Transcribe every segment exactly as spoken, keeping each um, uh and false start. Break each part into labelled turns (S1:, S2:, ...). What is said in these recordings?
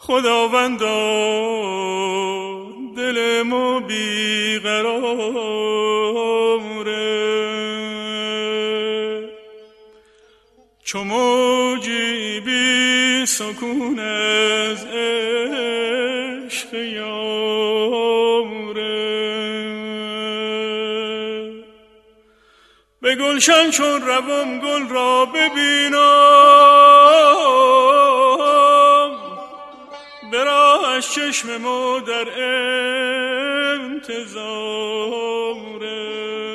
S1: خداوندا دل ما بیقراره، چو موجی بی سکون از عشق یاره. به گلشن چون روم گل را ببینم، به راهش چشم ما در انتظاره.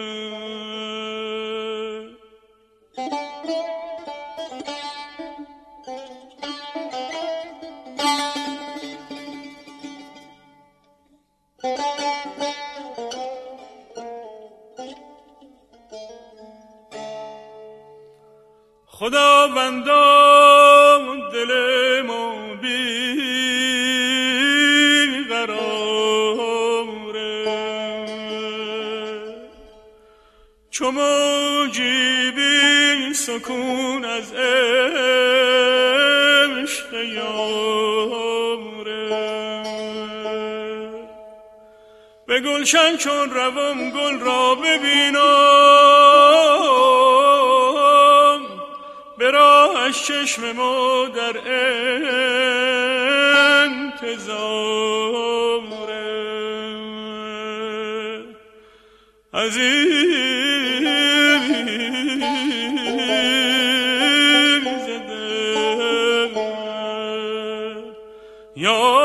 S1: خداوندا دل ما بیقراره، چو موجی بی سکون از عشق یاره. به گلشن چون روم گل را ببینم، به راهش چشم ما در انتظاره. عزیز دل یا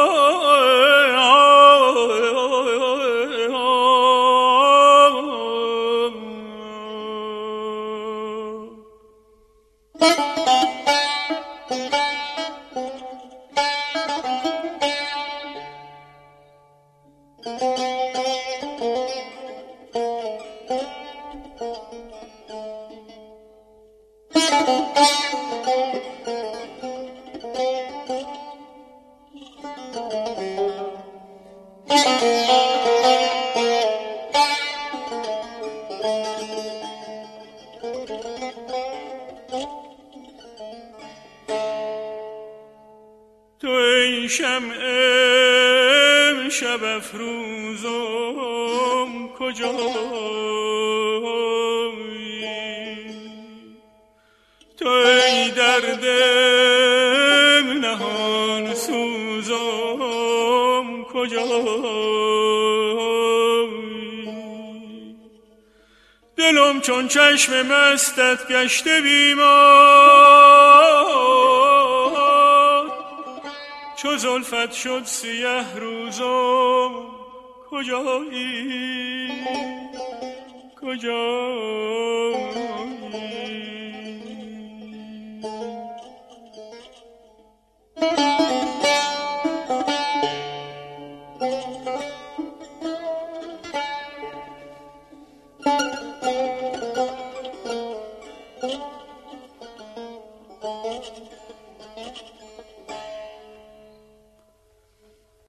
S1: تو ای شمع شب افروزم کجایی؟ تو ای درد نهان سوزم کجایی؟ دلم چون چشم مستت گشته بیمار، چو زلفت شد سیه روزم کجایی؟ کجایی؟